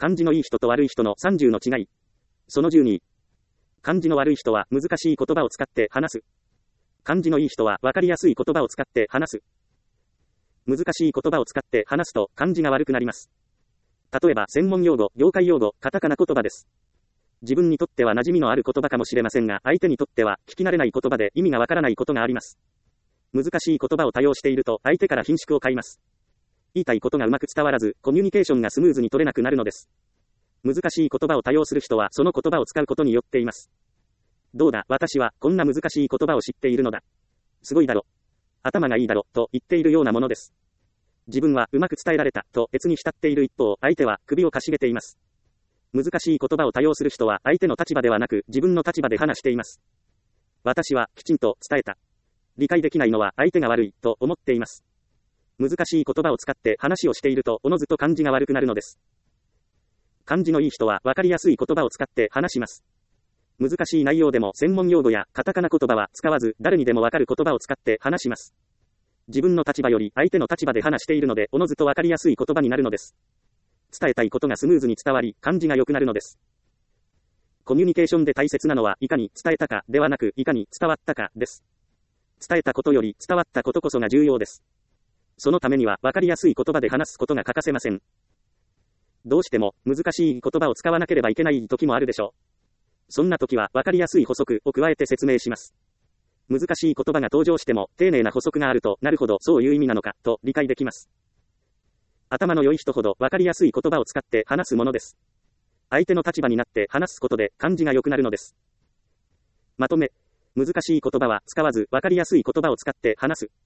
感じのいい人と悪い人の30の違い。その12。感じの悪い人は難しい言葉を使って話す。感じのいい人は分かりやすい言葉を使って話す。難しい言葉を使って話すと感じが悪くなります。例えば専門用語、業界用語、カタカナ言葉です。自分にとっては馴染みのある言葉かもしれませんが、相手にとっては聞き慣れない言葉で意味がわからないことがあります。難しい言葉を多用していると相手から顰蹙を買います。言いたいことがうまく伝わらず、コミュニケーションがスムーズに取れなくなるのです。難しい言葉を多用する人はその言葉を使うことによっています。どうだ、私はこんな難しい言葉を知っているのだ。すごいだろ。頭がいいだろ、と言っているようなものです。自分はうまく伝えられた、と悦に浸っている一方、相手は首をかしげています。難しい言葉を多用する人は相手の立場ではなく自分の立場で話しています。私はきちんと伝えた。理解できないのは相手が悪い、と思っています。難しい言葉を使って話をしているとおのずと感じが悪くなるのです。感じのいい人は分かりやすい言葉を使って話します。難しい内容でも専門用語やカタカナ言葉は使わず誰にでもわかる言葉を使って話します。自分の立場より相手の立場で話しているのでおのずと分かりやすい言葉になるのです。伝えたいことがスムーズに伝わり感じが良くなるのです。コミュニケーションで大切なのはいかに伝えたかではなくいかに伝わったかです。伝えたことより伝わったことこそが重要です。そのためには分かりやすい言葉で話すことが欠かせません。どうしても難しい言葉を使わなければいけない時もあるでしょう。そんな時は分かりやすい補足を加えて説明します。難しい言葉が登場しても丁寧な補足があるとなるほどそういう意味なのかと理解できます。頭の良い人ほど分かりやすい言葉を使って話すものです。相手の立場になって話すことで感じが良くなるのです。まとめ、難しい言葉は使わず分かりやすい言葉を使って話す。